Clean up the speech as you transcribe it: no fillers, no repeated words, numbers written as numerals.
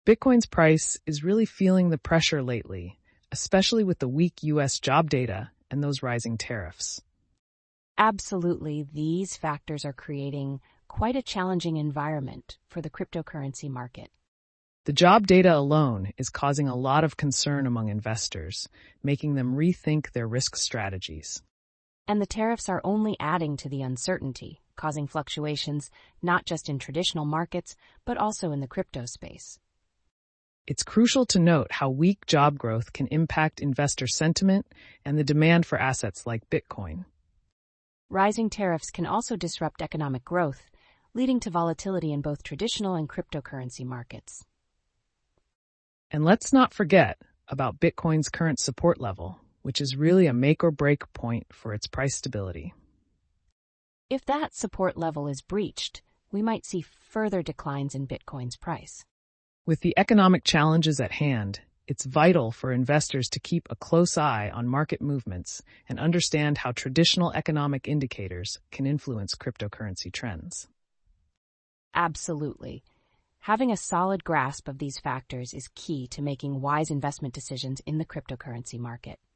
Bitcoin's price is really feeling the pressure lately, especially with the weak U.S. job data and those rising tariffs. Absolutely, these factors are creating quite a challenging environment for the cryptocurrency market. The job data alone is causing a lot of concern among investors, making them rethink their risk strategies. And the tariffs are only adding to the uncertainty, causing fluctuations not just in traditional markets, but also in the crypto space. It's crucial to note how weak job growth can impact investor sentiment and the demand for assets like Bitcoin. Rising tariffs can also disrupt economic growth, leading to volatility in both traditional and cryptocurrency markets. And let's not forget about Bitcoin's current support level, which is really a make or break point for its price stability. If that support level is breached, we might see further declines in Bitcoin's price. With the economic challenges at hand, it's vital for investors to keep a close eye on market movements and understand how traditional economic indicators can influence cryptocurrency trends. Absolutely. Having a solid grasp of these factors is key to making wise investment decisions in the cryptocurrency market.